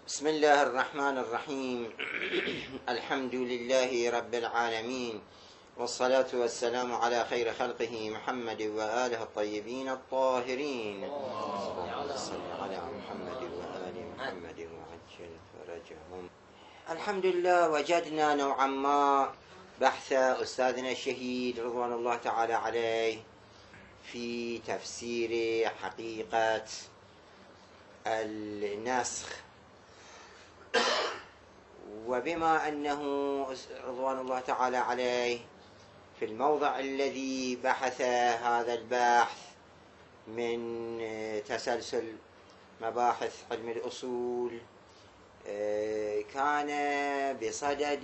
بسم الله الرحمن الرحيم. الحمد لله رب العالمين، والصلاة والسلام على خير خلقه محمد وآله الطيبين الطاهرين. اللهم صل على محمد وآل محمد وعجل فرجهم. الحمد لله، وجدنا نوعا ما بحث أستاذنا الشهيد رضوان الله تعالى عليه في تفسير حقيقة النسخ. وبما أنه رضوان الله تعالى عليه في الموضع الذي بحث هذا البحث من تسلسل مباحث علم الأصول كان بصدد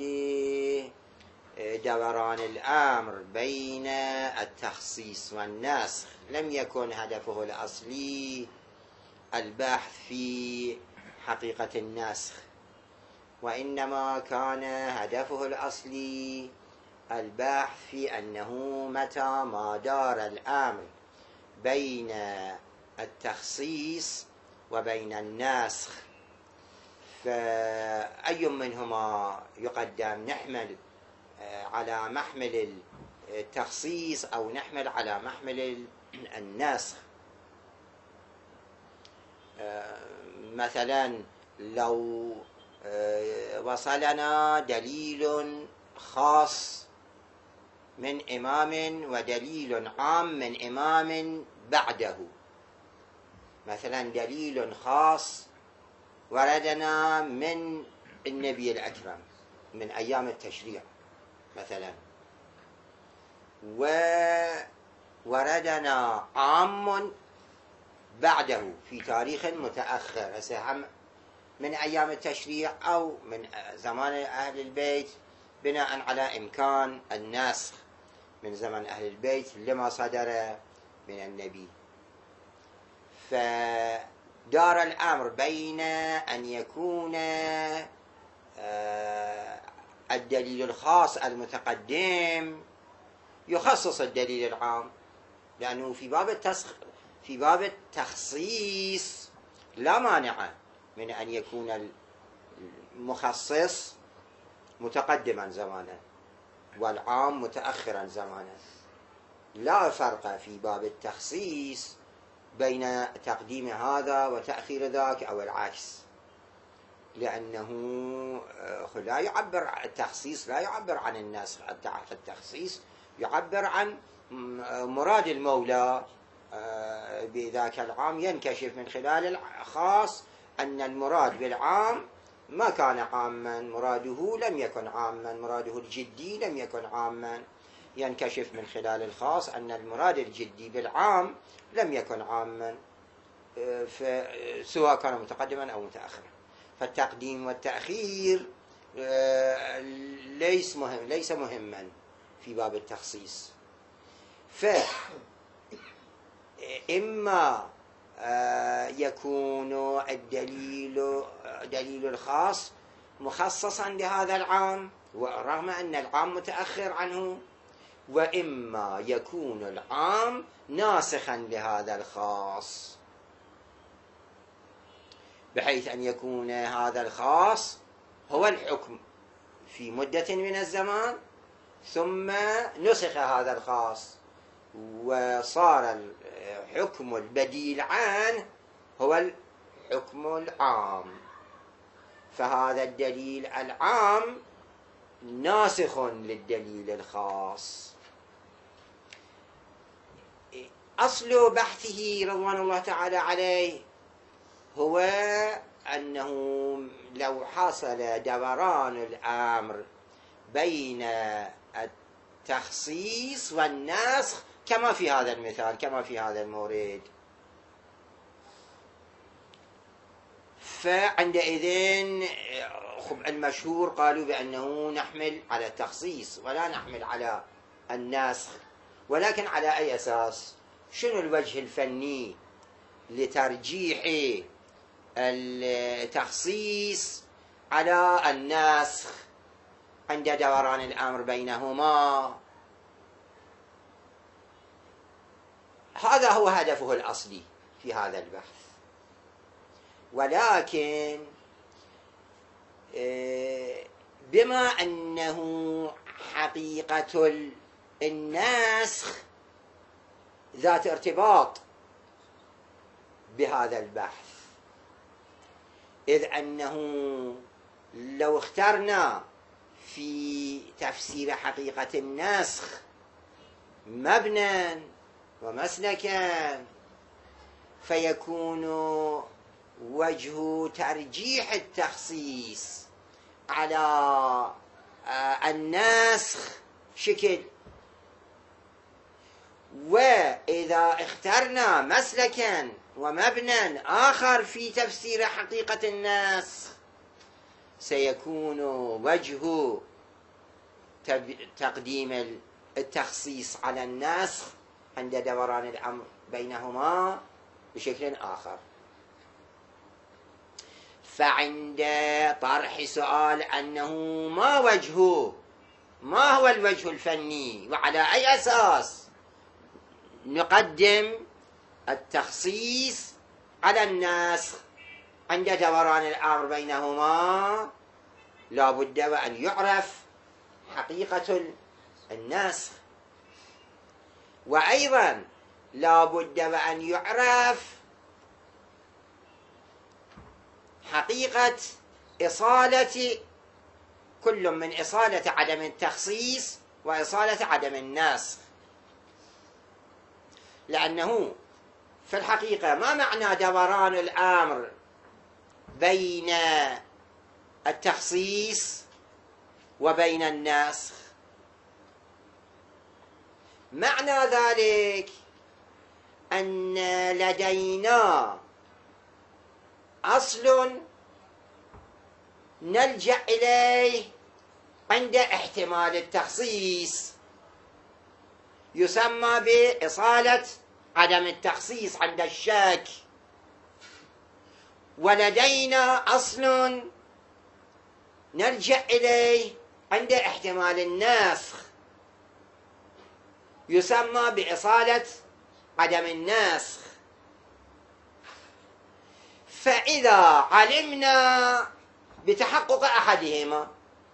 دوران الأمر بين التخصيص والنسخ، لم يكن هدفه الأصلي البحث في حقيقة النسخ، وإنما كان هدفه الأصلي البحث في أنه متى ما دار الأمر بين التخصيص وبين النسخ فأي منهما يقدم، نحمل على محمل التخصيص أو نحمل على محمل النسخ. مثلا لو وصلنا دليل خاص من إمام ودليل عام من إمام بعده، مثلا دليل خاص وردنا من النبي الأكرم من أيام التشريع مثلا، ووردنا عام بعده في تاريخ متأخر، من أيام التشريع أو من زمان أهل البيت، بناء على إمكان النسخ من زمن أهل البيت لما صدر من النبي. فدار الأمر بين أن يكون الدليل الخاص المتقدم يخصص الدليل العام، لأنه في باب التخصيص لا مانع من أن يكون المخصص متقدما زمانا والعام متأخرا زمانا، لا فرق في باب التخصيص بين تقديم هذا وتأخير ذاك أو العكس، لأنه لا يعبر التخصيص لا يعبر عن النسخ، التخصيص يعبر عن مراد المولى بذاك العام، ينكشف من خلال الخاص أن المراد بالعام ما كان عاما، مراده لم يكن عاما، مراده الجدي لم يكن عاما، ينكشف من خلال الخاص أن المراد الجدي بالعام لم يكن عاما، سواء كان متقدما أو متأخرا. فالتقديم والتأخير ليس مهما في باب التخصيص. فإما يكون دليل الخاص مخصصا لهذا العام ورغم أن العام متأخر عنه، وإما يكون العام ناسخا لهذا الخاص، بحيث أن يكون هذا الخاص هو الحكم في مدة من الزمان ثم نسخ هذا الخاص وصار الحكم البديل عنه هو الحكم العام، فهذا الدليل العام ناسخ للدليل الخاص. أصل بحثه رضوان الله تعالى عليه هو أنه لو حصل دوران الأمر بين التخصيص والنسخ كما في هذا المثال، كما في هذا المورد، فعندئذ المشهور قالوا بأنه نحمل على التخصيص ولا نحمل على النسخ، ولكن على أي أساس؟ شنو الوجه الفني لترجيح التخصيص على النسخ عند دوران الأمر بينهما؟ هذا هو هدفه الأصلي في هذا البحث، ولكن بما أنه حقيقة النسخ ذات ارتباط بهذا البحث، إذ أنه لو اخترنا في تفسير حقيقة النسخ مبنى ومسلكا فيكون وجه ترجيح التخصيص على النسخ شكل، وإذا اخترنا مسلكا ومبنى آخر في تفسير حقيقة النسخ سيكون وجه تقديم التخصيص على النسخ عند دوران الأمر بينهما بشكل آخر. فعند طرح سؤال أنه ما هو الوجه الفني وعلى أي أساس نقدم التخصيص على النسخ عند دوران الأمر بينهما، لا بد وأن يعرف حقيقة النسخ، وأيضا لا بد وأن يعرف حقيقة إصالة كل من إصالة عدم التخصيص وإصالة عدم النسخ، لأنه في الحقيقة ما معنى دوران الأمر بين التخصيص وبين النسخ؟ معنى ذلك أن لدينا أصل نلجأ إليه عند احتمال التخصيص يسمى بإصالة عدم التخصيص عند الشك، ولدينا أصل نلجأ إليه عند احتمال النسخ يسمى بإصالة عدم النسخ. فإذا علمنا بتحقق أحدهما،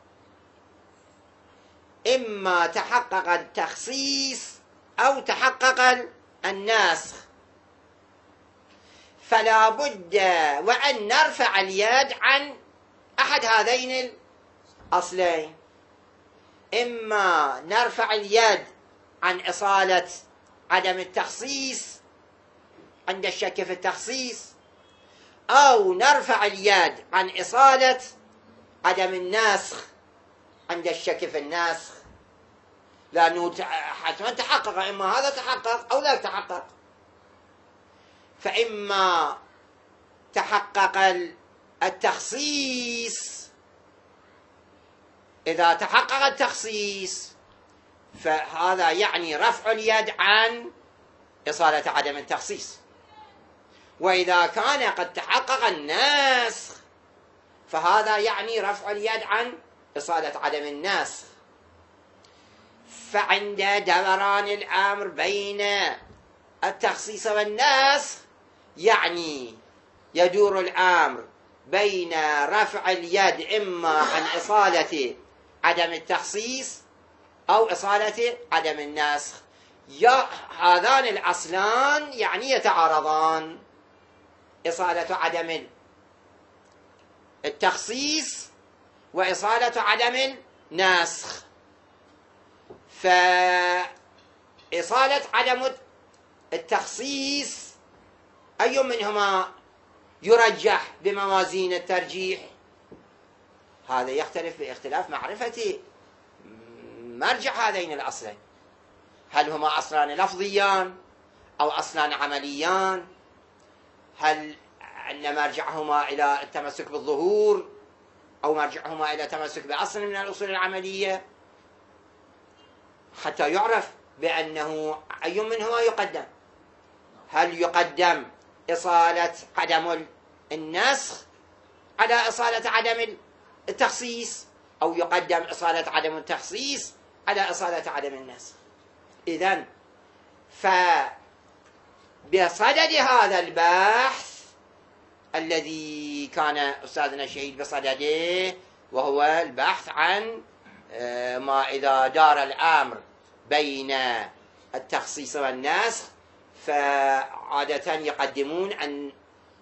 إما تحقق التخصيص أو تحقق النسخ، فلا بد وأن نرفع اليد عن أحد هذين الأصلين، إما نرفع اليد عن إصالة عدم التخصيص عند الشك في التخصيص، أو نرفع اليد عن إصالة عدم النسخ عند الشك في النسخ، لأنه حتما تحقق، إما هذا تحقق أو لا تحقق. فإما تحقق التخصيص، إذا تحقق التخصيص فهذا يعني رفع اليد عن إصالة عدم التخصيص، وإذا كان قد تحقق النسخ فهذا يعني رفع اليد عن إصالة عدم النسخ. فعند دوران الأمر بين التخصيص والنسخ يعني يدور الأمر بين رفع اليد إما عن إصالة عدم التخصيص أو إصالة عدم النسخ، هذان الأصلان يعني يتعارضان، إصالة عدم التخصيص وإصالة عدم النسخ. فإصالة عدم التخصيص أي منهما يرجح بموازين الترجيح؟ هذا يختلف باختلاف معرفة مرجع هذين الأصلين، هل هما أصلان لفظيان أو أصلان عمليان؟ هل أن مرجعهما إلى التمسك بالظهور أو مرجعهما إلى التمسك بأصل من الأصول العملية، حتى يعرف بأنه أي منهما يقدم. هل يقدم إصالة عدم النسخ على إصالة عدم التخصيص، أو يقدم إصالة عدم التخصيص على إصالة عدم النسخ؟ إذن فبصدد هذا البحث الذي كان أستاذنا الشهيد بصدده وهو البحث عن ما إذا دار الأمر بين التخصيص والنسخ، فعادة يقدمون أن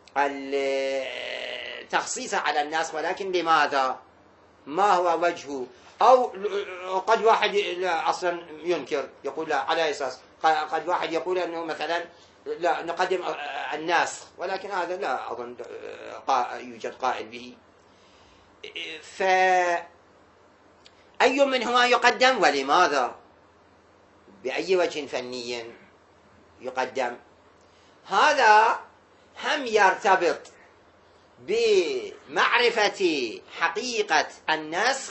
التخصيص على النسخ، ولكن لماذا؟ ما هو وجهه؟ أو قد واحد أصلا ينكر، يقول لا على أساس، قد واحد يقول أنه مثلا لا نقدم النسخ، ولكن هذا لا أظن يوجد قائل به. فأي منهما يقدم ولماذا؟ بأي وجه فني يقدم؟ هذا هم يرتبط بمعرفة حقيقة النسخ،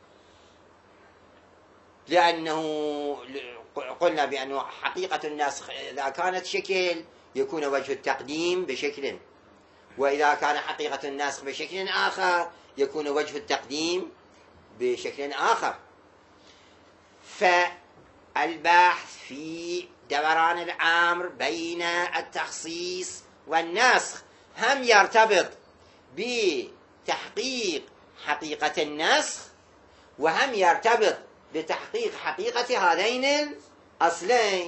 لأنه قلنا بأنه حقيقة النسخ إذا كانت شكل يكون وجه التقديم بشكل، وإذا كان حقيقة النسخ بشكل آخر يكون وجه التقديم بشكل آخر. فالبحث في دوران الأمر بين التخصيص والنسخ هم يرتبط بتحقيق حقيقة النسخ، وهم يرتبط بتحقيق حقيقة هذين الأصلين،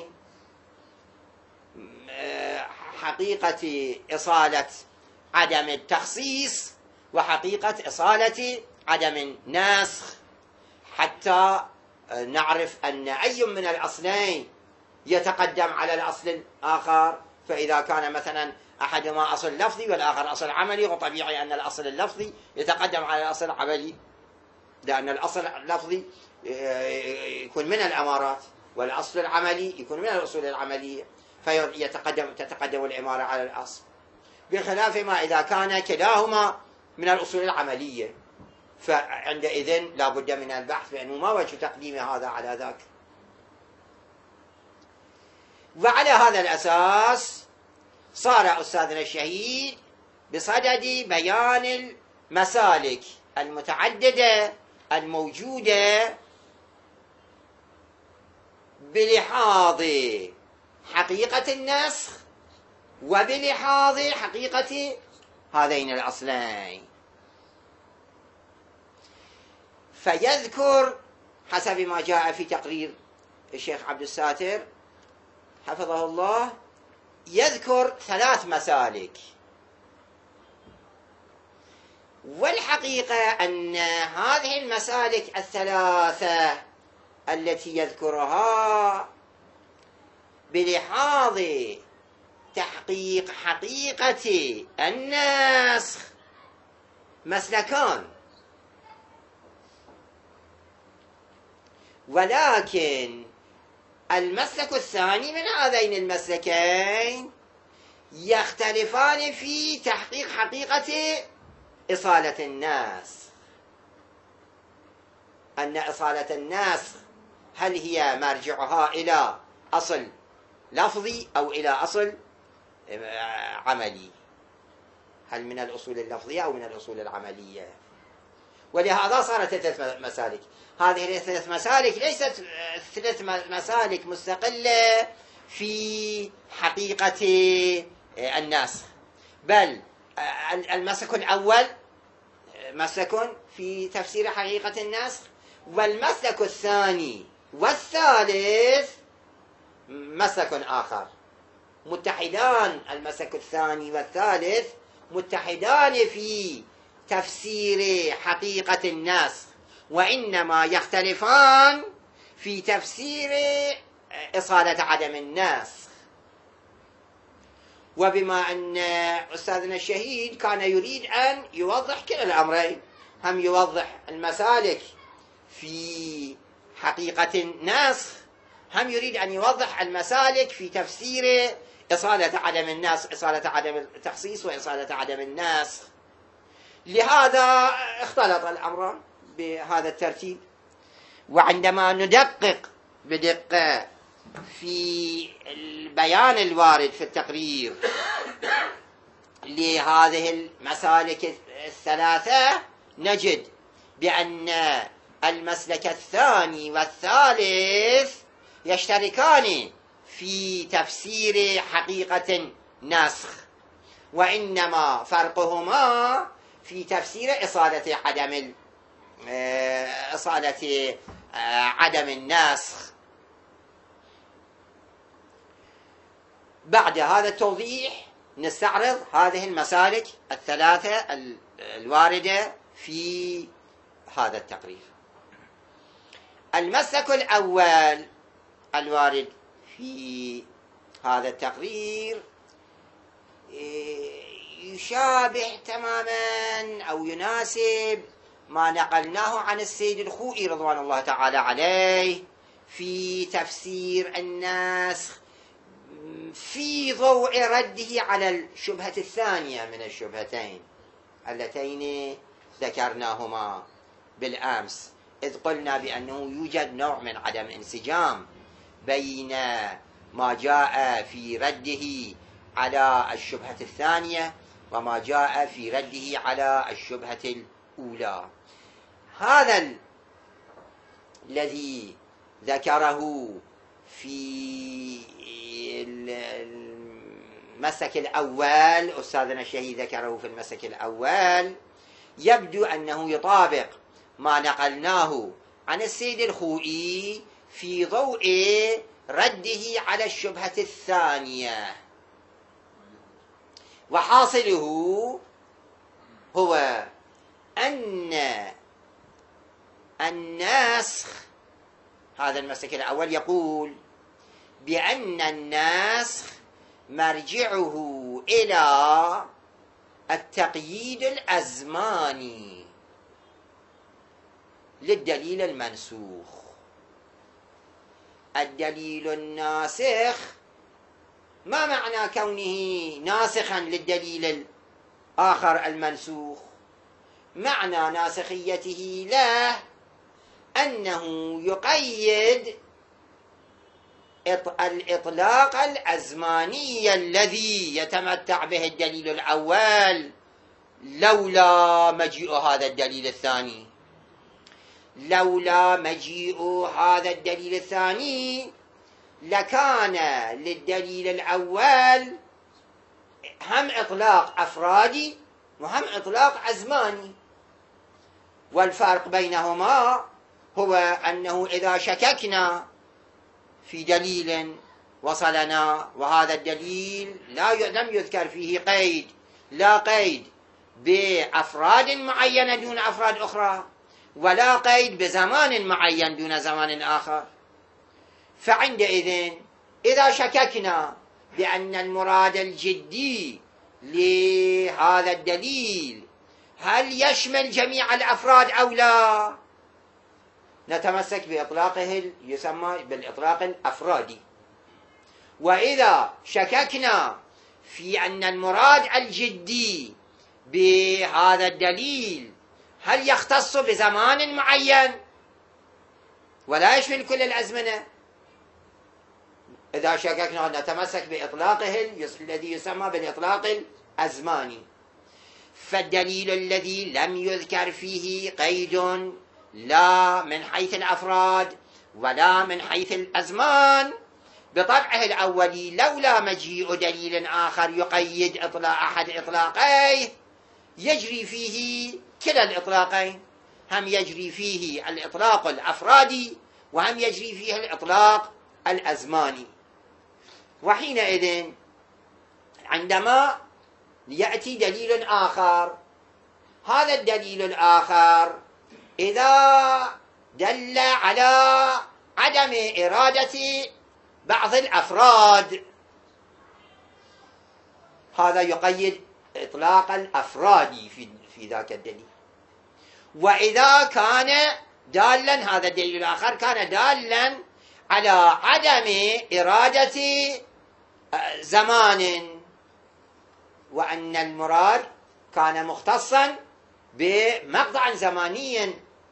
حقيقة إصالة عدم التخصيص وحقيقة إصالة عدم النسخ، حتى نعرف أن أي من الأصلين يتقدم على الأصل الآخر. فإذا كان مثلا أحدهما أصل لفظي والآخر أصل عملي، وطبيعي أن الأصل اللفظي يتقدم على الأصل العملي، لأن الأصل اللفظي يكون من الأمارات، والأصل العملي يكون من الأصول العملية، تتقدم الإمارة على الأصل، بخلاف ما إذا كان كلاهما من الأصول العملية، فعندئذ لا بد من البحث بأنه ما وجه تقديم هذا على ذاك. وعلى هذا الأساس صار أستاذنا الشهيد بصدد بيان المسالك المتعددة الموجودة بلحاظ حقيقة النسخ وبلحاظ حقيقة هذين الأصلين. فيذكر حسب ما جاء في تقرير الشيخ عبد الساتر حفظه الله، يذكر 3 مسالك، والحقيقة أن هذه المسالك ال3 التي يذكرها بلحاظ تحقيق حقيقة النسخ مسلكان، ولكن المسلك الثاني من هذين المسلكين يختلفان في تحقيق حقيقة إصالة النسخ. أن إصالة النسخ هل هي مرجعها إلى أصل لفظي أو إلى أصل عملي؟ هل من الأصول اللفظية أو من الأصول العملية؟ ولهذا صارت 3 مسالك. هذه ال3 مسالك ليست 3 مسالك مستقلة في حقيقة النسخ، بل المسلك الأول مسلك في تفسير حقيقة النسخ، والمسلك الثاني والثالث مسلك آخر، متحدان. المسلك الثاني والثالث متحدان في تفسير حقيقة النسخ، وإنما يختلفان في تفسير إصالة عدم النسخ. وبما أن أستاذنا الشهيد كان يريد أن يوضح كلا الأمرين، هم يوضح المسالك في حقيقة النسخ، هم يريد أن يوضح المسالك في تفسير إصالة عدم النسخ، إصالة عدم التخصيص وإصالة عدم النسخ. لهذا اختلط الأمر بهذا الترتيب. وعندما ندقق بدقة في البيان الوارد في التقرير لهذه المسالك ال3 نجد بأن المسلك الثاني والثالث يشتركان في تفسير حقيقة النسخ، وإنما فرقهما في تفسير إصالة عدم إصالة عدم النسخ. بعد هذا التوضيح نستعرض هذه المسالك الثلاثة الواردة في هذا التقرير. المسلك الأول الوارد في هذا التقرير يشابه تماما أو يناسب ما نقلناه عن السيد الخوئي رضوان الله تعالى عليه في تفسير النسخ في ضوء رده على الشبهة الثانية من الشبهتين اللتين ذكرناهما بالأمس، إذ قلنا بأنه يوجد نوع من عدم انسجام بين ما جاء في رده على الشبهة الثانية وما جاء في رده على الشبهة الأولى. هذا الذي ذكره في المسلك الأول، أستاذنا الشهيد ذكره في المسلك الأول، يبدو أنه يطابق ما نقلناه عن السيد الخوئي في ضوء رده على الشبهة الثانية. وحاصله هو أن النسخ، هذا المسلك الأول يقول بأن النسخ مرجعه إلى التقييد الأزماني للدليل المنسوخ. الدليل الناسخ ما معنى كونه ناسخا للدليل الآخر المنسوخ؟ معنى ناسخيته له أنه يقيد الإطلاق الأزماني الذي يتمتع به الدليل الأول لولا مجيء هذا الدليل الثاني. لولا مجيء هذا الدليل الثاني لكان للدليل الأول هم إطلاق أفرادي وهم إطلاق أزماني، والفرق بينهما هو أنه إذا شككنا في دليل وصلنا وهذا الدليل لم يذكر فيه قيد، لا قيد بأفراد معينة دون أفراد أخرى ولا قيد بزمان معين دون زمان آخر، فعندئذ إذا شككنا بأن المراد الجدي لهذا الدليل هل يشمل جميع الأفراد أو لا، نتمسك بإطلاقه يسمى بالإطلاق الأفرادي. وإذا شككنا في أن المراد الجدي بهذا الدليل هل يختص بزمان معين ولا يشمل كل الأزمنة، إذا شككنا نتمسك بإطلاقه الذي يسمى بالإطلاق الأزماني. فالدليل الذي لم يذكر فيه قيد لا من حيث الأفراد ولا من حيث الأزمان بطبعه الأولي لولا مجيء دليل آخر يقيد أحد إطلاقيه يجري فيه كلا الإطلاقين، هم يجري فيه الإطلاق الأفرادي وهم يجري فيه الإطلاق الأزماني. وحينئذ عندما يأتي دليل آخر، هذا الدليل الآخر إذا دل على عدم إرادة بعض الأفراد هذا يقيد إطلاق الأفراد في ذاك الدليل. وإذا كان دالا هذا الدليل الآخر كان دالا على عدم إرادة زمان وأن المراد كان مختصا بمقطع زماني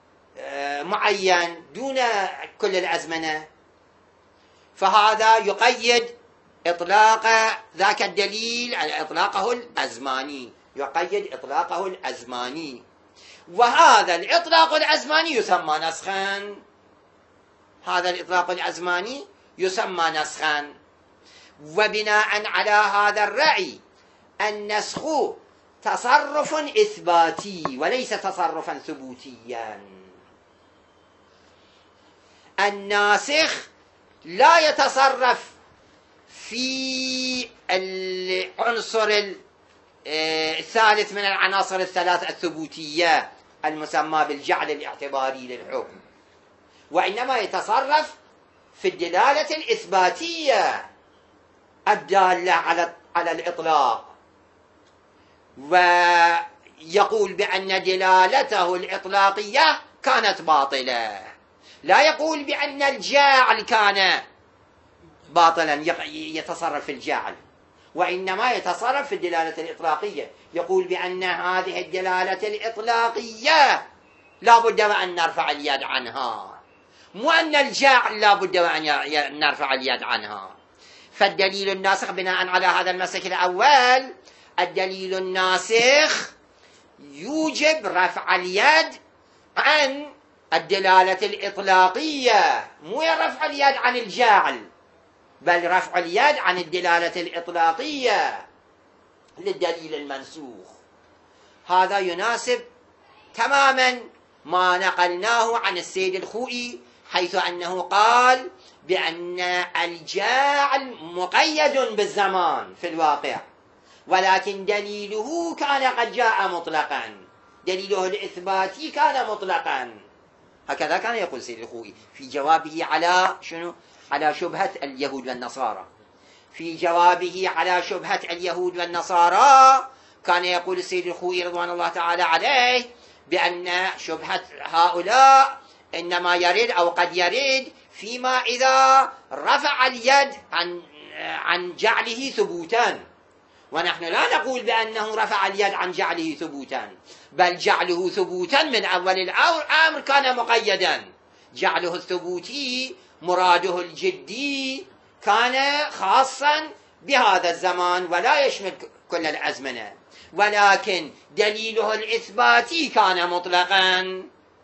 معين دون كل الأزمنة، فهذا يقيد إطلاق ذاك الدليل على إطلاقه الأزماني، يقيد إطلاقه الأزماني، وهذا الإطلاق الأزماني يسمى نسخا. هذا الإطلاق الأزماني يسمى نسخا. وبناء على هذا الرأي النسخ تصرف إثباتي وليس تصرفا ثبوتيا. الناسخ لا يتصرف في العنصر الثالث من العناصر الثلاث الثبوتية المسمى بالجعل الاعتباري للحكم، وإنما يتصرف في الدلالة الإثباتية الدالة على الإطلاق، ويقول بأن دلالته الإطلاقية كانت باطلة، لا يقول بأن الجاعل كان باطلا يتصرف في الجاعل، وإنما يتصرف في الدلالة الإطلاقية، يقول بأن هذه الدلالة الإطلاقية لا بد وأن نرفع اليد عنها، مو أن الجاعل لا بد وأن نرفع اليد عنها. فالدليل الناسخ بناء على هذا المسلك الأول، الدليل الناسخ يوجب رفع اليد عن الدلالة الإطلاقية، مو رفع اليد عن الجاعل، بل رفع اليد عن الدلالة الإطلاقية للدليل المنسوخ. هذا يناسب تماما ما نقلناه عن السيد الخوئي، حيث أنه قال بأن الجاعل مقيد بالزمان في الواقع، ولكن دليله كان قد جاء مطلقا، دليله الإثباتي كان مطلقا. هكذا كان يقول السيد الخوئي في جوابه على شنو؟ على شبهة اليهود والنصارى. في جوابه على شبهة اليهود والنصارى كان يقول السيد الخوئي رضوان الله تعالى عليه بأن شبهة هؤلاء إنما يرد أو قد يرد فيما إذا رفع اليد عن جعله ثبوتا، ونحن لا نقول بأنه رفع اليد عن جعله ثبوتا، بل جعله ثبوتا من أول الأمر كان مقيدا، جعله الثبوتي مراده الجدي كان خاصا بهذا الزمان ولا يشمل كل الأزمنة، ولكن دليله الإثباتي كان مطلقا.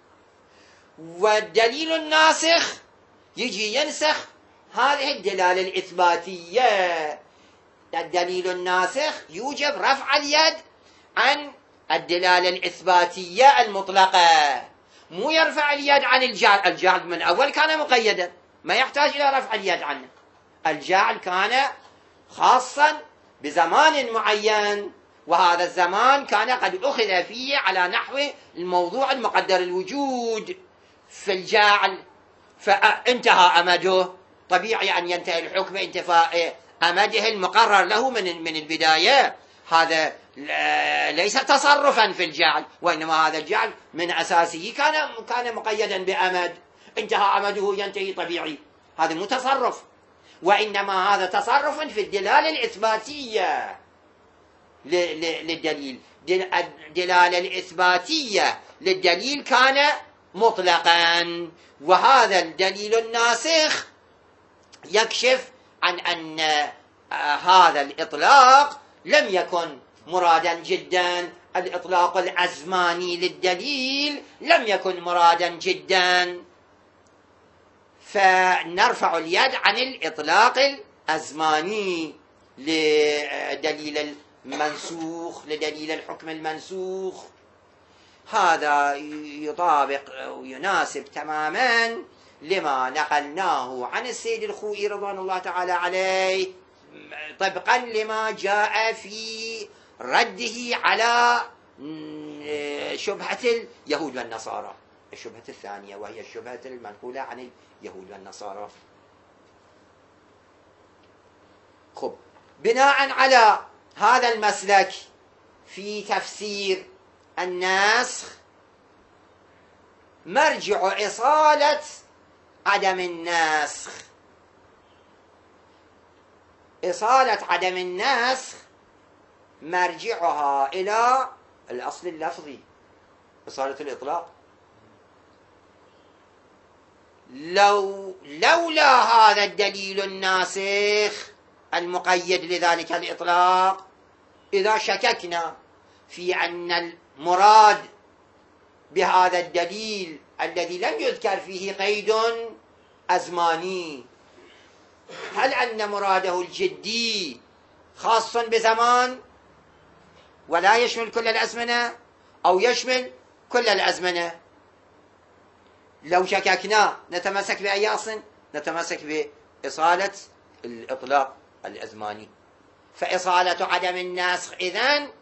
والدليل الناسخ يجي ينسخ هذه الدلالة الإثباتية. الدليل الناسخ يوجب رفع اليد عن الدلالة الإثباتية المطلقة، مو يرفع اليد عن الجعل. الجعل من أول كان مقيدا، ما يحتاج إلى رفع اليد عنه. الجعل كان خاصا بزمان معين، وهذا الزمان كان قد أخذ فيه على نحو الموضوع المقدر الوجود في الجعل، فانتهى أمده، طبيعي أن ينتهي الحكم انتفاء أمده المقرر له من البداية. هذا ليس تصرفا في الجعل، وإنما هذا الجعل من أساسه كان مقيدا بأمد، انتهى أمده ينتهي طبيعي، هذا مو تصرف، وإنما هذا تصرف في الدلالة الإثباتية للدليل. الدلالة الإثباتية للدليل كان مطلقا، وهذا الدليل الناسخ يكشف عن أن هذا الإطلاق لم يكن مرادا جدا، الإطلاق الأزماني للدليل لم يكن مرادا جدا، فنرفع اليد عن الإطلاق الأزماني لدليل المنسوخ، لدليل الحكم المنسوخ. هذا يطابق ويناسب تماما لما نقلناه عن السيد الخوئي رضوان الله تعالى عليه، طبقا لما جاء في رده على شبهة اليهود والنصارى، الشبهة الثانية وهي الشبهة المنقولة عن اليهود والنصارى. خب، بناء على هذا المسلك في تفسير النسخ، مرجع إصالة عدم النسخ، إصالة عدم النسخ مرجعها إلى الأصل اللفظي، إصالة الإطلاق. لولا هذا الدليل الناسخ المقيد لذلك الإطلاق، إذا شككنا في أن المراد بهذا الدليل الذي لم يذكر فيه قيد أزماني، هل أن مراده الجدي خاص بزمان ولا يشمل كل الأزمنة، أو يشمل كل الأزمنة؟ لو شككنا نتمسك بأي أصل؟ نتمسك بإصالة الإطلاق الأزماني. فإصالة عدم النسخ إذن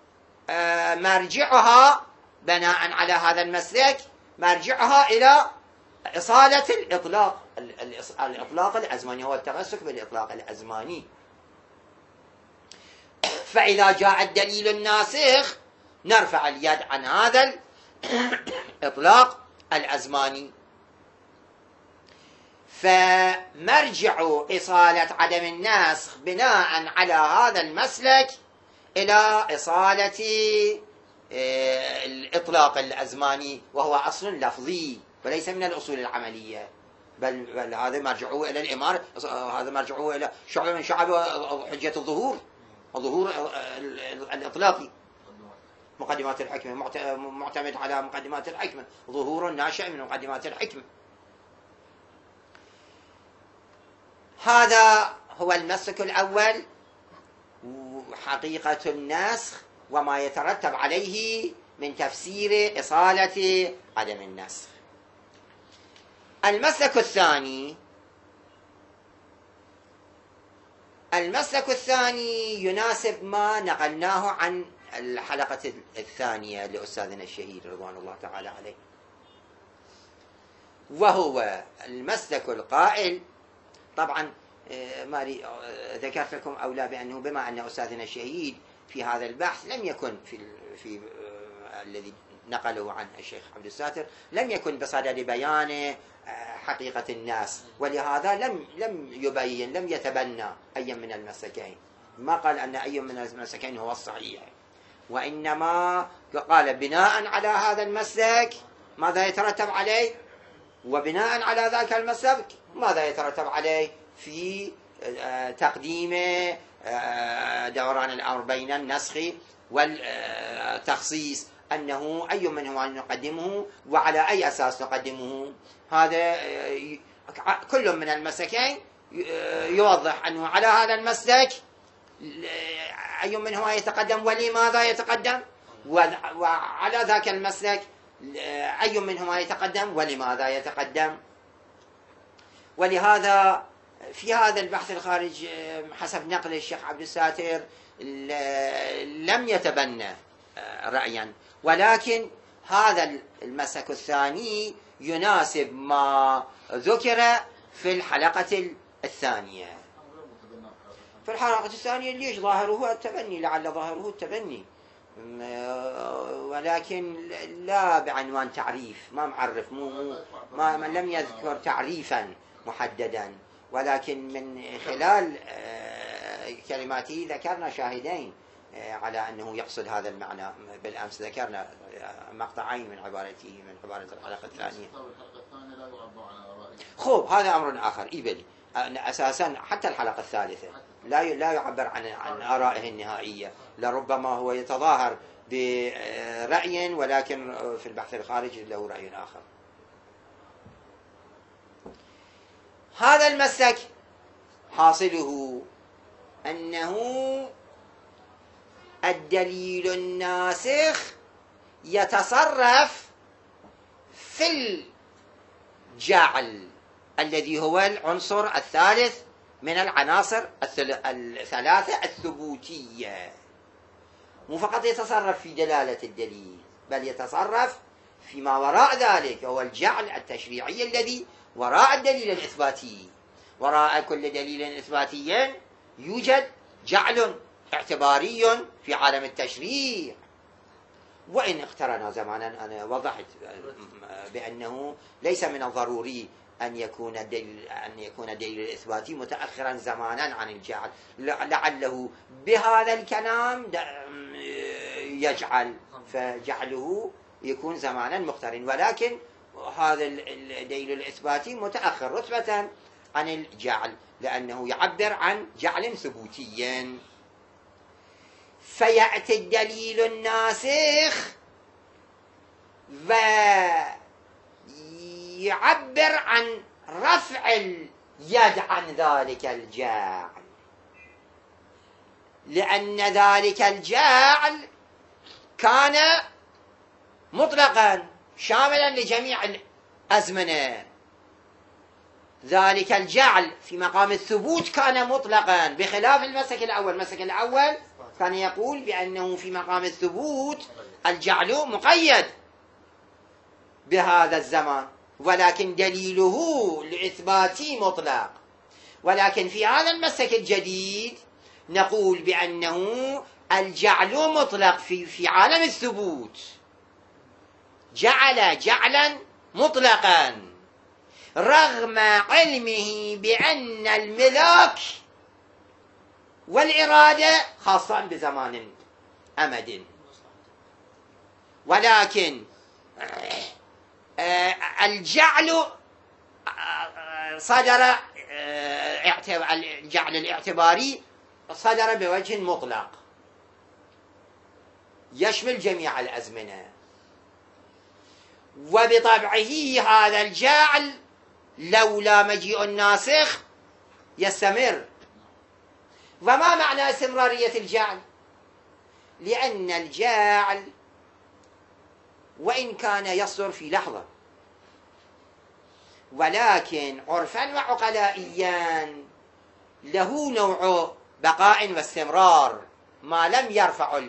مرجعها بناء على هذا المسلك مرجعها إلى إصالة الإطلاق الأزماني، هو التمسك بالإطلاق الأزماني. فإذا جاء الدليل الناسخ نرفع اليد عن هذا الإطلاق الأزماني. فمرجع إصالة عدم النسخ بناء على هذا المسلك إلى إصالة الإطلاق الأزماني، وهو أصل لفظي وليس من الأصول العملية، بل هذا مرجعه إلى الإمارة، هذا مرجعه إلى شعب من شعب حجة الظهور الإطلاقي. مقدمات الحكمة معتمد على مقدمات الحكمة، ظهور ناشئ من مقدمات الحكمة. هذا هو المسلك الأول، حقيقة النسخ وما يترتب عليه من تفسير إصالة عدم النسخ. المسلك الثاني يناسب ما نقلناه عن الحلقة الثانية لأستاذنا الشهيد رضوان الله تعالى عليه، وهو المسلك القائل، طبعا ما ذكرت لكم أولى بأنه بما أن أستاذنا الشهيد في هذا البحث لم يكن في الذي نقله عن الشيخ عبد الساتر لم يكن بصدد بيان حقيقة الناس، ولهذا لم يتبنى أي من المسلكين، ما قال أن أي من المسلكين هو الصحيح، وإنما قال بناء على هذا المسلك ماذا يترتب عليه، وبناء على ذاك المسلك ماذا يترتب عليه في تقديم دوران الأمر بين النسخ والتخصيص، أنه أي منهما نقدمه وعلى أي أساس نقدمه. هذا كل من المسلكين يوضح أنه على هذا المسلك أي منهما يتقدم ولماذا يتقدم، وعلى ذاك المسلك أي منهما يتقدم ولماذا يتقدم. ولهذا في هذا البحث الخارج حسب نقل الشيخ عبد الساتر لم يتبنى رأيا، ولكن هذا المسلك الثاني يناسب ما ذكر في الحلقة الثانية. في الحلقة الثانية ليش ظاهره التبني، لعل ظاهره التبني، ولكن لا بعنوان تعريف، ما معرف، ما لم يذكر تعريفا محددا، ولكن من خلال كلماته ذكرنا شاهدين على أنه يقصد هذا المعنى. بالأمس ذكرنا مقطعين من عبارة الحلقة الثانية. خوب، هذا أمر آخر إيبلي. أساسا حتى الحلقة الثالثة لا يعبر عن آرائه النهائية، لربما هو يتظاهر برأي ولكن في البحث الخارجي له رأي آخر. هذا المسلك حاصله أنه الدليل الناسخ يتصرف في الجعل الذي هو العنصر الثالث من العناصر الثلاثة الثبوتية، مو فقط يتصرف في دلالة الدليل، بل يتصرف فيما وراء ذلك، هو الجعل التشريعي الذي وراء الدليل الإثباتي. وراء كل دليل إثباتي يوجد جعل اعتباري في عالم التشريع. وإن اقترن زمانا، أنا وضحت بأنه ليس من الضروري أن يكون الدليل الإثباتي متأخرا زمانا عن الجعل، لعله بهذا الكلام يجعل، فجعله يكون زمانا مقترن، ولكن هذا الدليل الإثباتي متأخر رتبة عن الجعل لأنه يعبر عن جعل ثبوتي. فيأتي الدليل الناسخ ويعبر عن رفع اليد عن ذلك الجعل، لأن ذلك الجعل كان مطلقا شاملا لجميع أزمنة. ذلك الجعل في مقام الثبوت كان مطلقا، بخلاف المسلك الأول. المسلك الأول كان يقول بأنه في مقام الثبوت الجعل مقيد بهذا الزمان، ولكن دليله لإثباته مطلق. ولكن في هذا المسلك الجديد نقول بأنه الجعل مطلق في عالم الثبوت، جعل جعلا مطلقا رغم علمه بأن الملاك والإرادة خاصة بزمان أمد. ولكن الجعل صدر، الجعل الاعتباري صدر بوجه مطلق يشمل جميع الأزمنة، وبطبعه هذا الجعل لولا مجيء الناسخ يستمر. وما معنى استمرارية الجعل؟ لأن الجعل وإن كان يصدر في لحظة، ولكن عرفا وعقلائيا له نوع بقاء واستمرار ما لم يرفع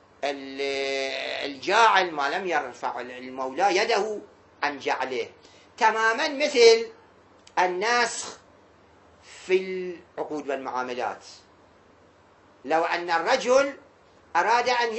الجاعل، ما لم يرفع المولى يده عن جعله. تماما مثل النسخ في العقود والمعاملات. لو أن الرجل أراد أن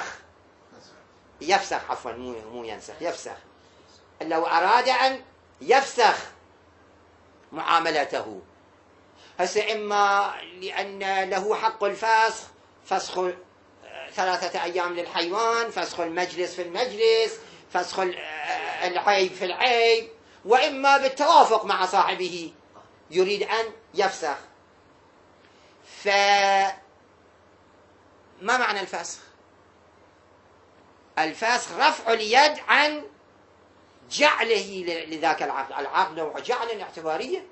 يفسخ، عفوا مو ينسخ، يفسخ. لو أراد أن يفسخ معاملته، هسه إما لأن له حق الفسخ، فسخ 3 أيام للحيوان، فسخ المجلس في المجلس، فسخ العيب في العيب، وإما بالتوافق مع صاحبه يريد أن يفسخ. فما معنى الفسخ؟ الفسخ رفع اليد عن جعله لذاك العقد. العقد نوع جعل اعتبارية.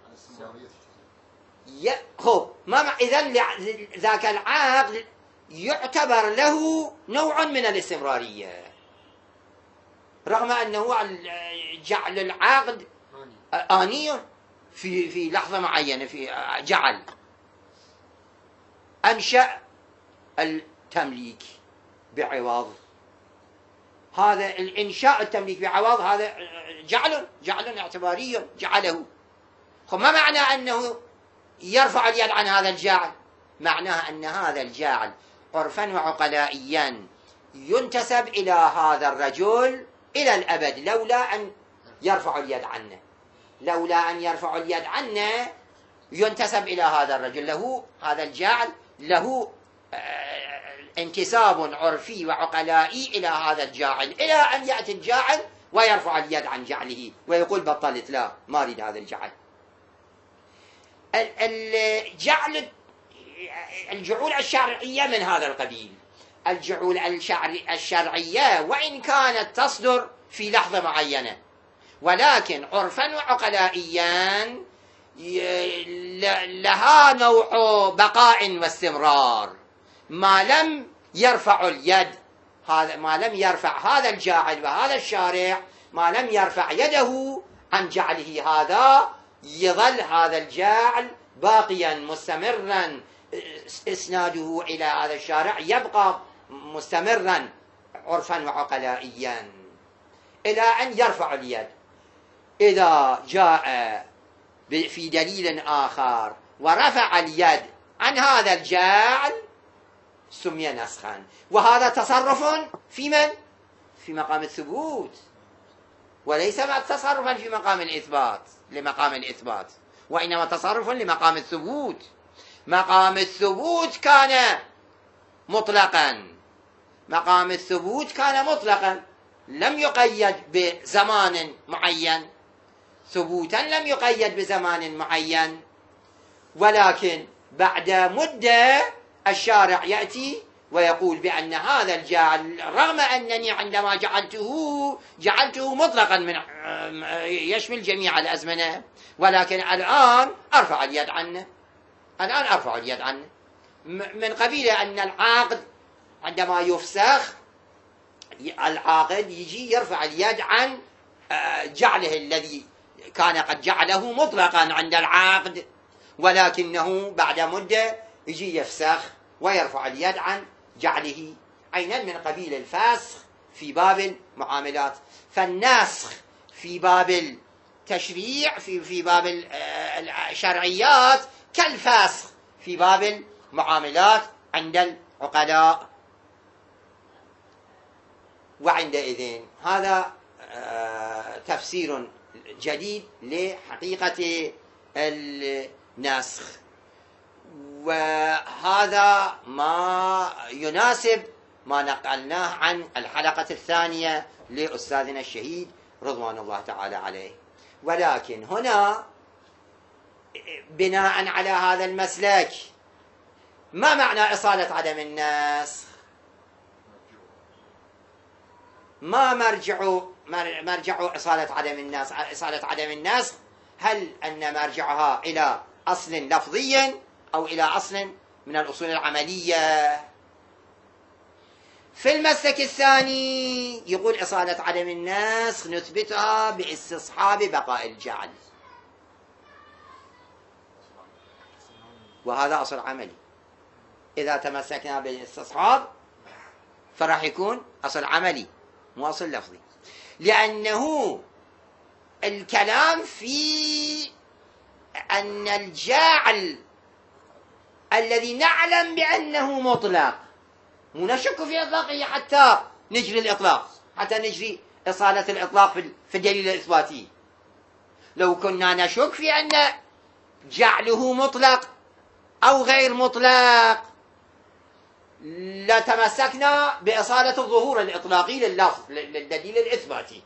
خب إذن ذاك العقد يعتبر له نوع من الاستمرارية، رغم أنه جعل العقد آنية في لحظة معينة. في جعل أنشأ التمليك بعوض، هذا الإنشاء التمليك بعوض هذا جعل اعتباري جعله. ما معنى أنه يرفع اليد عن هذا الجعل؟ معناه أن هذا الجعل عرفا وعقلائيا ينتسب إلى هذا الرجل إلى الأبد، لولا أن يرفع اليد عنه. لولا أن يرفع اليد عنه ينتسب إلى هذا الرجل، له هذا الجعل له انتساب عرفي وعقلائي إلى هذا الجاعل، إلى أن يأتي الجاعل ويرفع اليد عن جعله ويقول بطلت، لا ما أريد هذا الجعل. الجعول الشرعية من هذا القبيل. الجعول الشرعية وإن كانت تصدر في لحظة معينة، ولكن عرفا وعقلائيا لها نوع بقاء واستمرار ما لم يرفع اليد، ما لم يرفع هذا الجاعل وهذا الشارع، ما لم يرفع يده عن جعله، هذا يظل هذا الجاعل باقيا مستمرا، اسناده إلى هذا الشارع يبقى مستمرا عرفا وعقلائيا إلى أن يرفع اليد. إذا جاء في دليل آخر ورفع اليد عن هذا الجاعل سمي نسخا، وهذا تصرف في من؟ في مقام الثبوت، وليس تصرفا في مقام الإثبات لمقام الإثبات، وإنما تصرف لمقام الثبوت. مقام الثبوت كان مطلقا، مقام الثبوت كان مطلقا لم يقيد بزمان معين، ثبوتا لم يقيد بزمان معين، ولكن بعد مدة الشارع يأتي ويقول بأن هذا الجعل رغم أنني عندما جعلته مطلقا من يشمل جميع الأزمنة، ولكن الآن أرفع اليد عنه، الآن أرفع اليد عنه، من قبيل أن العقد عندما يفسخ العاقد يجي يرفع اليد عن جعله الذي كان قد جعله مطلقا عند العقد، ولكنه بعد مدة يجي يفسخ ويرفع اليد عن جعله عينا من قبيل الفسخ في باب المعاملات. فالنسخ في باب التشريع في باب الشرعيات كالفسخ في باب المعاملات عند العقلاء. وعندئذ هذا تفسير جديد لحقيقة النسخ، وهذا ما يناسب ما نقلناه عن الحلقة الثانية لأستاذنا الشهيد رضوان الله تعالى عليه. ولكن هنا بناء على هذا المسلك، ما معنى إصالة عدم النسخ؟ ما مرجع إصالة عدم النسخ؟ هل أن مرجعها إلى أصل لفظي أو إلى أصل من الأصول العملية؟ في المسلك الثاني يقول إصالة عدم النسخ نثبتها باستصحاب بقاء الجعل، وهذا أصل عملي. إذا تمسكنا بالاستصحاب فراح يكون أصل عملي مو أصل لفظي، لأنه الكلام في أن الجاعل الذي نعلم بأنه مطلق، مو نشك في إطلاقه حتى نجري الإطلاق، حتى نجري إصالة الإطلاق في الدليل الإثباتي. لو كنا نشك في أن جعله مطلق أو غير مطلق لتمسكنا بإصالة الظهور الإطلاقي لللفظ للدليل الإثباتي.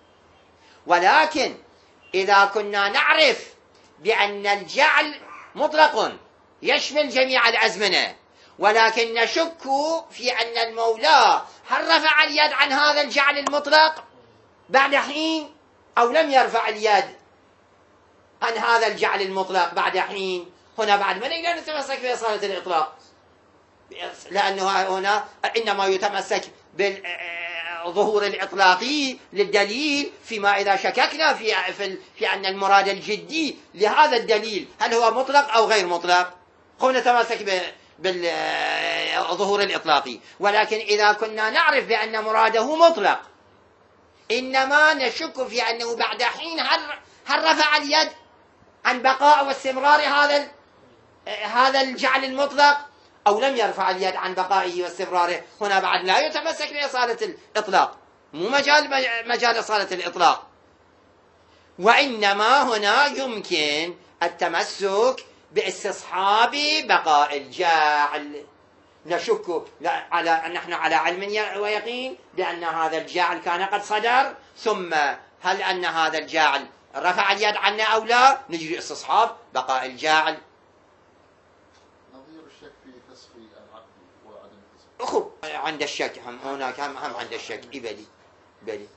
ولكن إذا كنا نعرف بأن الجعل مطلق يشمل جميع الأزمنة، ولكن نشك في أن المولى هل رفع اليد عن هذا الجعل المطلق بعد حين أو لم يرفع اليد عن هذا الجعل المطلق بعد حين، هنا بعد ما نقدر نتمسك بإصالة الإطلاق، لأنه هنا إنما يتمسك بالظهور الإطلاقي للدليل فيما إذا شككنا في أن المراد الجدي لهذا الدليل هل هو مطلق أو غير مطلق، قم نتمسك بالظهور الإطلاقي. ولكن إذا كنا نعرف بأن مراده مطلق إنما نشك في أنه بعد حين هل رفع اليد عن بقاء واستمرار هذا الجعل المطلق أو لم يرفع اليد عن بقائه واستمراره، هنا بعد لا يتمسك بإصالة الإطلاق، مو مجال إصالة الإطلاق، وإنما هنا يمكن التمسك باستصحاب بقاء الجاعل. نشك نحن على علم ويقين بأن هذا الجاعل كان قد صدر، ثم هل أن هذا الجاعل رفع اليد عنا أو لا، نجري استصحاب بقاء الجاعل. نظير الشك في فسخ العقد وعدم الفسخ. أخو عند الشك هناك هم عند الشك بلي.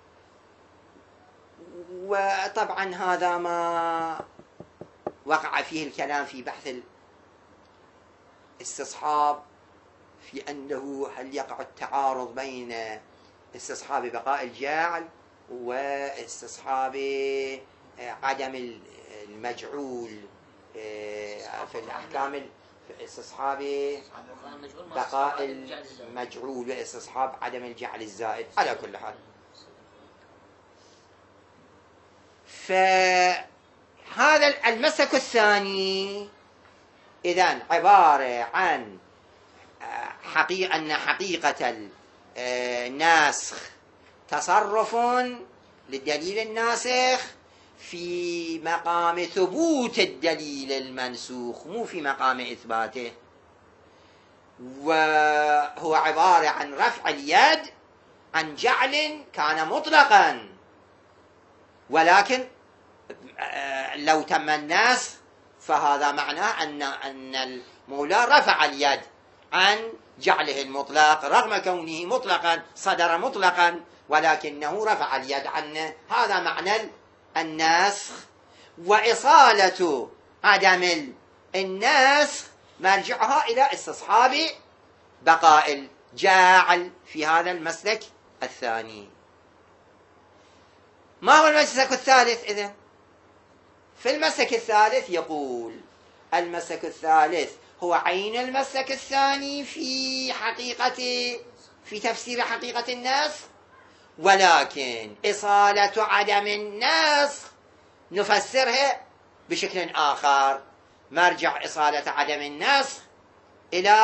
وطبعا هذا ما وقع فيه الكلام في بحث الاستصحاب، في أنه هل يقع التعارض بين استصحاب بقاء الجاعل واستصحاب عدم المجعول في الأحكام، استصحاب بقاء المجعول واستصحاب عدم الجعل الزائد. على كل حال فهذا المسلك الثاني إذن عبارة عن أن حقيقة الناسخ تصرف للدليل الناسخ في مقام ثبوت الدليل المنسوخ، مو في مقام إثباته، وهو عبارة عن رفع اليد عن جعل كان مطلقا، ولكن لو تم النسخ فهذا معناه أن المولى رفع اليد عن جعله المطلق رغم كونه مطلقا صدر مطلقا، ولكنه رفع اليد عنه. هذا معنى النسخ. وإصالة عدم النسخ مرجعها إلى استصحاب بقاء الجاعل في هذا المسلك الثاني. ما هو المسلك الثالث إذن؟ في المسلك الثالث يقول المسلك الثالث هو عين المسلك الثاني في تفسير حقيقة النسخ، ولكن إصالة عدم النسخ نفسرها بشكل آخر. مرجع إصالة عدم النسخ إلى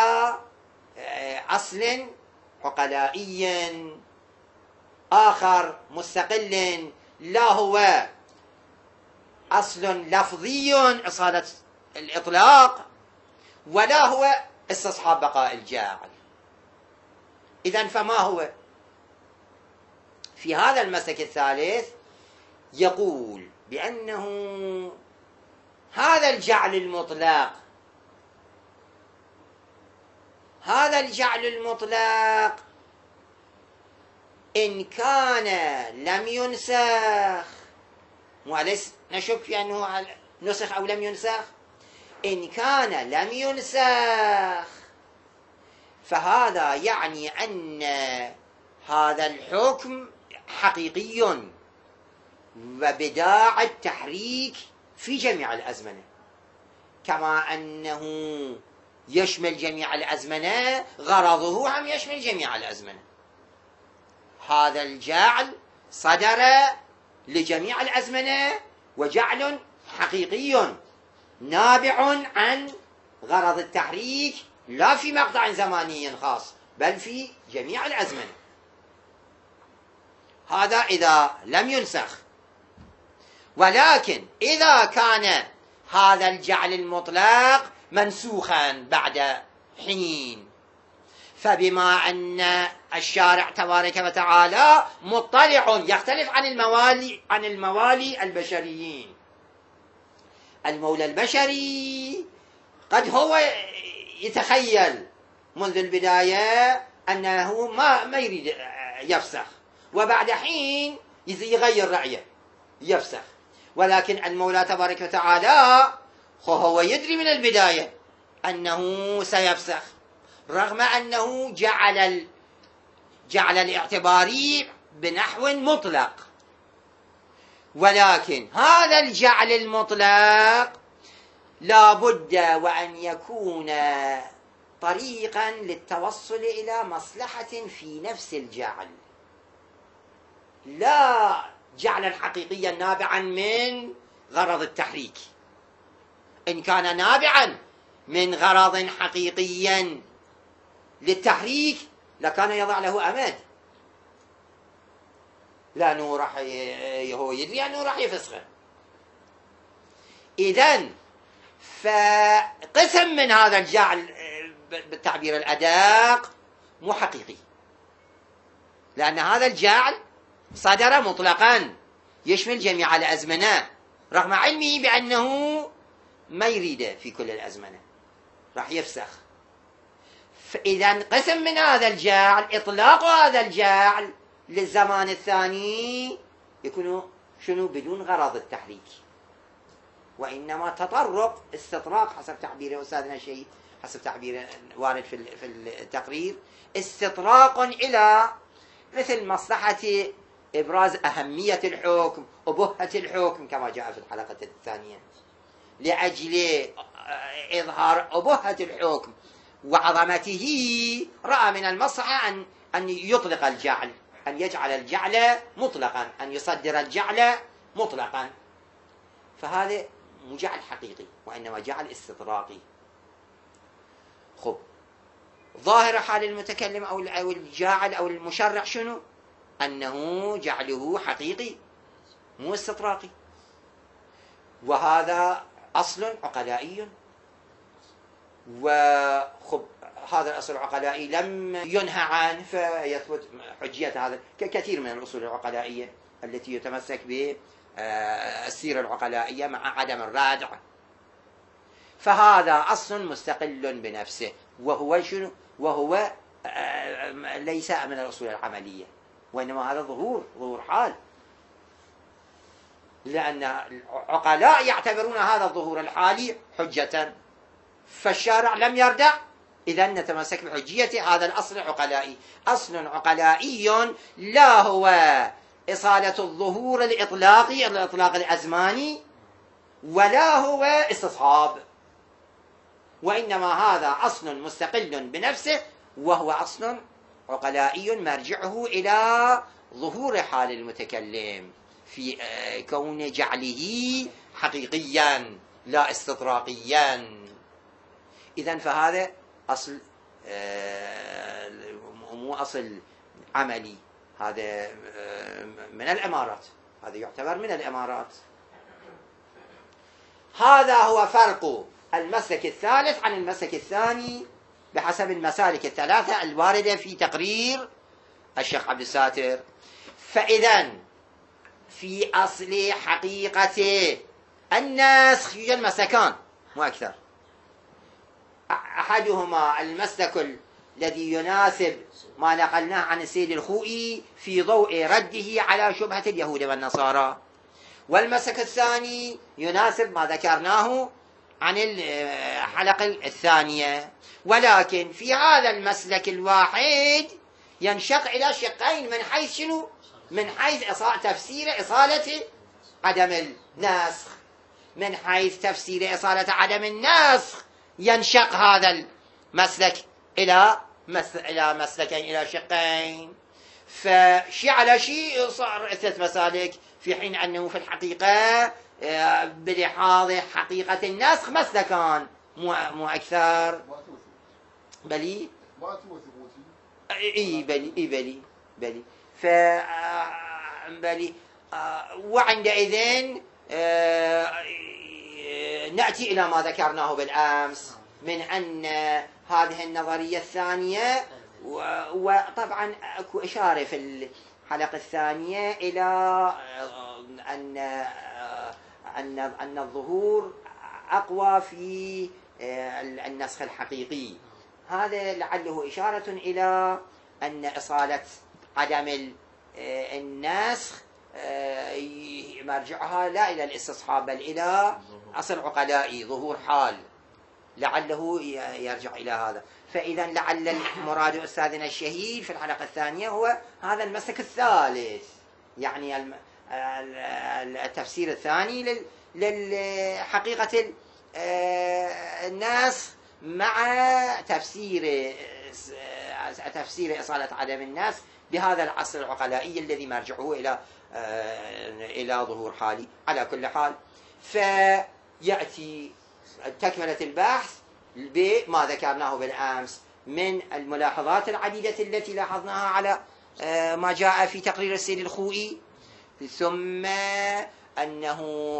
أصل عقلائي آخر مستقل، لا هو أصل لفظي إصالة الإطلاق، ولا هو استصحاب بقاء الجاعل. إذن فما هو؟ في هذا المسلك الثالث يقول بأنه هذا الجعل المطلق إن كان لم ينسخ، وليس نشك في أنه نسخ أو لم ينسخ، إن كان لم ينسخ فهذا يعني أن هذا الحكم حقيقي وبداع التحريك في جميع الأزمنة، كما أنه يشمل جميع الأزمنة غرضه هم يشمل جميع الأزمنة. هذا الجعل صدر لجميع الأزمنة وجعل حقيقي نابع عن غرض التحريك، لا في مقطع زماني خاص بل في جميع الأزمنة. هذا إذا لم ينسخ. ولكن إذا كان هذا الجعل المطلق منسوخا بعد حين، فبما أن الشارع تبارك وتعالى مطلع يختلف عن الموالي البشريين. المولى البشري قد هو يتخيل منذ البداية أنه ما يريد يفسخ، وبعد حين يغير رأيه يفسخ. ولكن المولى تبارك وتعالى هو يدري من البداية أنه سيفسخ، رغم أنه جعل الاعتباري بنحو مطلق. ولكن هذا الجعل المطلق لا بد وأن يكون طريقا للتوصل إلى مصلحة في نفس الجعل، لا جعلا حقيقيا نابعا من غرض التحريك. إن كان نابعا من غرض حقيقي للتحريك لكان يضع له أمد، لأنه هو يدري أنه راح يفسخه. إذن فقسم من هذا الجعل بالتعبير الأدق مو حقيقي، لأن هذا الجعل صدر مطلقا يشمل جميع الأزمنة، رغم علمه بأنه ما يريده في كل الأزمنة، راح يفسخ. فإذا قسم من هذا الجعل، إطلاق هذا الجعل للزمان الثاني يكون شنو؟ بدون غرض التحريك، وإنما تطرق استطراق حسب تعبير أستاذنا شيء، حسب تعبير وارد في التقرير، استطراق إلى مثل مصلحة إبراز أهمية الحكم، أبهة الحكم كما جاء في الحلقة الثانية، لأجل إظهار أبهة الحكم وعظمته رأى من المصلحة أن يطلق الجعل، أن يجعل الجعل مطلقا، أن يصدر الجعل مطلقا. فهذا مو جعل حقيقي وإنما جعل استطراقي. خب، ظاهر حال المتكلم أو الجاعل أو المشرع شنو؟ أنه جعله حقيقي مو استطراقي، وهذا أصل عقلائي. وخب، هذا الأصل العقلائي لم ينهى عنه فيثبت حجية هذا ككثير من الأصول العقلائية التي يتمسك بالسيرة العقلائية مع عدم الرادع. فهذا أصل مستقل بنفسه، وهو شنو؟ وهو ليس من الأصول العملية، وإنما هذا ظهور حال، لأن العقلاء يعتبرون هذا الظهور الحالي حجة، فالشارع لم يردع. إذن نتمسك بحجية هذا الأصل العقلائي، أصل عقلائي لا هو إصالة الظهور الإطلاقي، الإطلاق الأزماني، ولا هو استصحاب، وإنما هذا أصل مستقل بنفسه، وهو أصل عقلائي مرجعه إلى ظهور حال المتكلم في كون جعله حقيقيا لا استطراقيا. إذن فهذا أصل مو أصل عملي، هذا من الإمارات، هذا يعتبر من الإمارات. هذا هو فرق المسلك الثالث عن المسلك الثاني بحسب المسالك الثلاثة الواردة في تقرير الشيخ عبد الساتر. فإذا في أصل حقيقة النسخ يوجد مسلكان مو أكثر. أحدهما المسلك الذي يناسب ما نقلناه عن السيد الخوئي في ضوء رده على شبهة اليهود والنصارى، والمسلك الثاني يناسب ما ذكرناه عن الحلقة الثانية. ولكن في هذا المسلك الواحد ينشق إلى شقين، من حيث شنو؟ من حيث تفسير إصالة عدم النسخ. من حيث تفسير إصالة عدم النسخ ينشق هذا المسلك إلى مسلكين، إلى شقين. فشي على شيء صار 3 مسالك، في حين أنه في الحقيقة بلحاظ حقيقة النسخ مسلكان مو أكثر. بلي بلي بلي وعندئذ نأتي إلى ما ذكرناه بالأمس من أن هذه النظرية الثانية، وطبعا أكو إشارة في الحلقة الثانية إلى أن الظهور أقوى في النسخ الحقيقي. هذا لعله إشارة إلى أن إصالة عدم النسخ مرجعها لا إلى الاستصحاب بل إلى أصل عقلائي، ظهور حال، لعله يرجع إلى هذا. فإذا لعل مراد أستاذنا الشهيد في الحلقة الثانية هو هذا المسلك الثالث، يعني التفسير الثاني للحقيقة النسخ مع تفسير إصالة عدم النسخ بهذا العصر العقلائي الذي مرجعه إلى ظهور حالي. على كل حال فيأتي تكملة البحث بما ذكرناه بالأمس من الملاحظات العديدة التي لاحظناها على ما جاء في تقرير السيد الخوئي، ثم أنه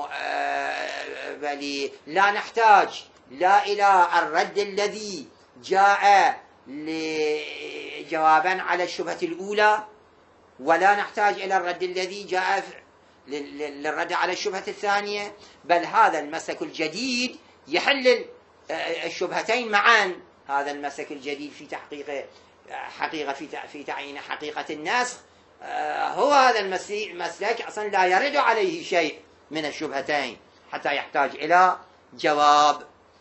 بل لا نحتاج لا إلى الرد الذي جاء جوابا على الشبهة الأولى، ولا نحتاج إلى الرد الذي جاء للرد على الشبهة الثانية، بل هذا المسلك الجديد يحل الشبهتين معا. هذا المسلك الجديد في تحقيق في تعيين حقيقة النسخ هو هذا المسلك أصلا لا يرد عليه شيء من الشبهتين حتى يحتاج إلى جواب.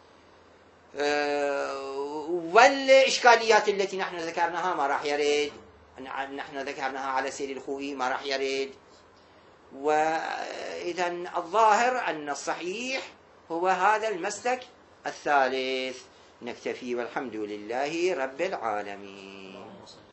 والإشكاليات التي نحن ذكرناها ما راح يرد، نحن ذكرناها على سير الخوئي ما راح يرد. وإذا الظاهر أن الصحيح هو هذا المسلك الثالث. نكتفي والحمد لله رب العالمين.